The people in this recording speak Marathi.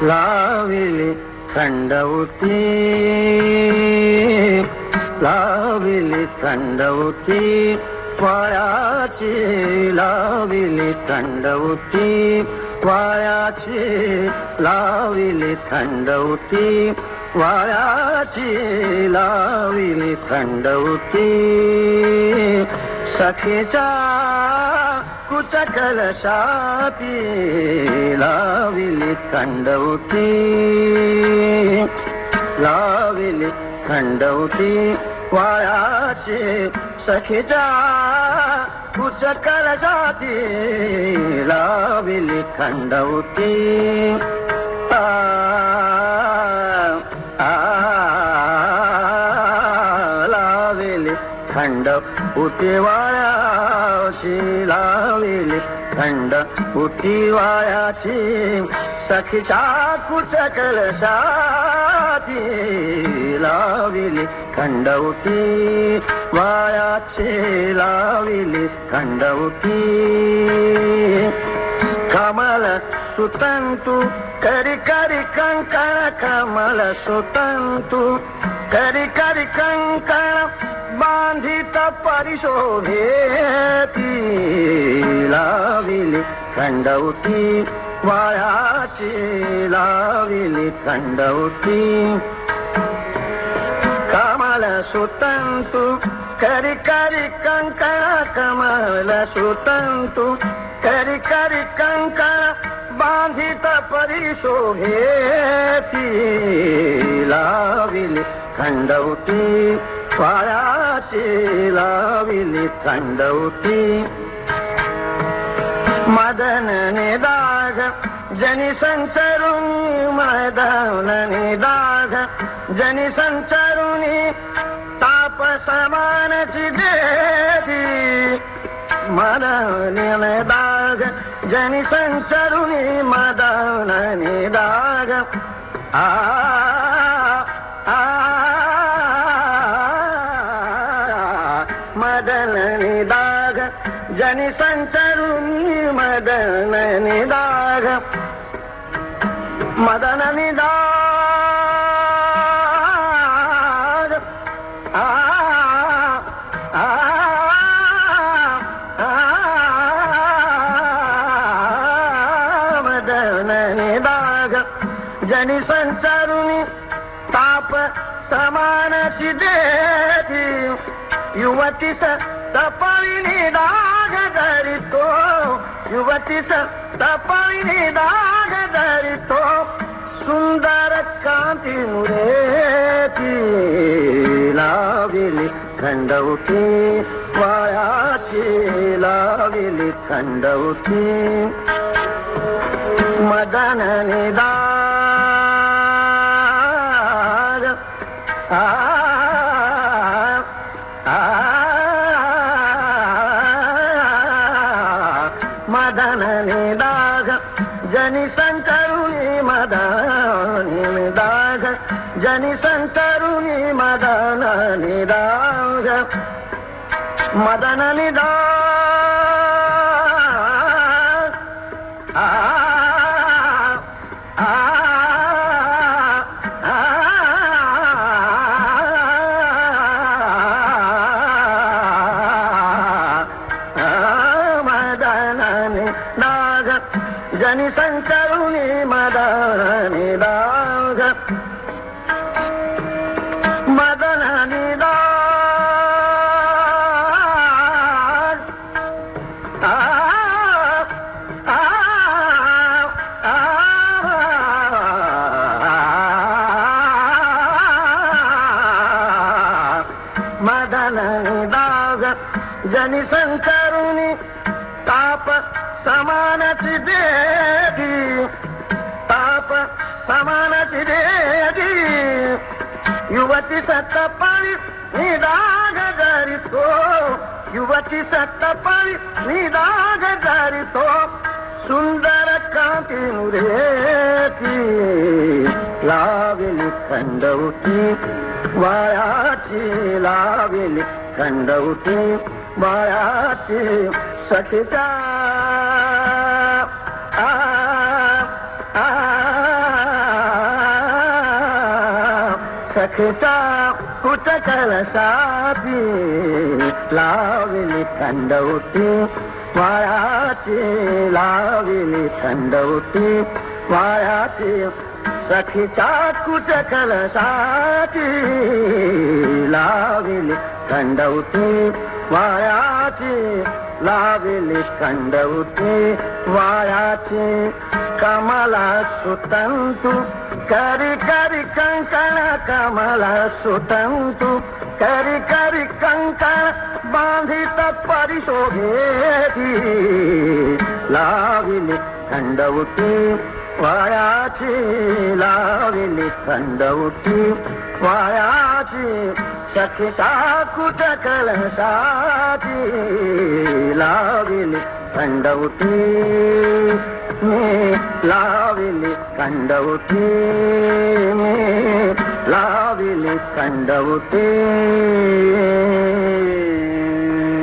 लाविली थंडवती, लाविली थंडवती वाळ्याची, लाविली थंडवती वाळ्याची, लाविली थंडवती वाळ्याची, लाविली थंडवती सखीच्या कुचकलशाती, लाविली थंडवती, लाविली थंडवती वाळ्याची, सखीच्या कुचकलशाती, लाविली थंडवती. लाविली थंडवती वाळ्याची, लाविली थंडवती वाळ्याची, सखीच्या कुचकलशाती, लाविली थंडवती वाळ्याची, लाविली थंडवती. कमल सुतंतु करी करी कंकण, कमल सुतंतु करी करी कंकण, बांधित परिशोभेती, लाविली थंडवती वाळ्याची, लाविली थंडवती. कमल सुतंतु करी करी कंकण, कमल सुतंतु करी करी कंकण, बांधित परिशोभेती, लाविली थंडवती वाळ्याची, लाविली थंडवती. मदन निदाघ जनी संचरुणी, मदन निदाघ जनी संचरुणी, ताप समानची देवी, मदन निदाघ जनी संचरुणी, मदन निदाघ मदन निदाघ जनी संचरुणी, मदन निदाघ, मदन निदाघ मदन निदाघ जनी संचरुणी, ताप समानची देती, युवतीस तपाळीने दाग धरितो, युवतीस तपाळीने दाग धरितो, सुंदर कांती मुरेती, लाविली थंडवती वाळ्याची, लाविली थंडवती. मदन निदाघ मदन निदाघ जनी संचरुणी, मदन निदाघ जनी संचरुणी, मदन निदाघ, मदन निदाघ जनी संचरुणी, मदन निदाघ, मदन निदाघ मदन निदाघ जनी संचरुणी, ताप समानची देवी, ताप समानची देवी, युवती सत्तपाळी निदाघ धरितो, युवती सत्तपाळी निदाघ धरितो, सुंदर कांती मुरेती, लाविली थंडवती वाळ्याची, लाविली थंडवती वाळ्याची, सखीच्या सखेचा कुटकल साथी लाविली थंडवटी वाळाची लाविली थंडवटी वाळाची सखीचा कुटकल साथी लाविली थंडवटी वाळाची लाविली थंडवटी वाळाची कमला सुतंतु करी करी कंकण कमला सुतंतु करी करी कंकण बांधित परिशोभेती लाविली थंडवटी वाळाची लाविली थंडवटी वाळाची सखीचा कुटकल साथी लाविली थंडवटी लाविली थंडवटी लाविली थंडवटी